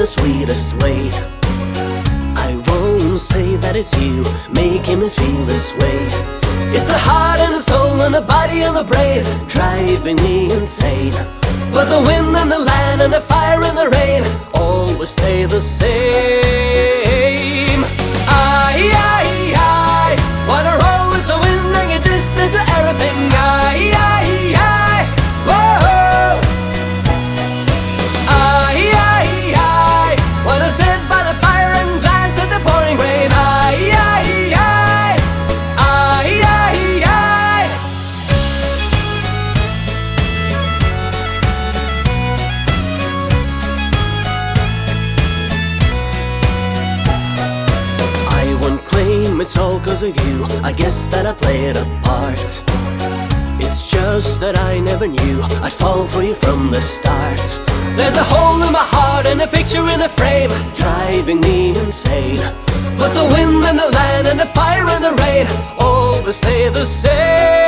sweetest way. I won't say that it's you making me feel this way. It's the heart and the soul and the body and the brain driving me insane. But the wind and the land and the fire and the rain always stay the same. I wanna roll with the wind and get distance to everything. I, whoa. I wanna sit by the fire and glance at the pouring rain. It's all cause of you, I guess that I played a part. It's just that I never knew I'd fall for you from the start. There's a hole in my heart and a picture in a frame driving me insane. But the wind and the land and the fire and the rain always stay the same.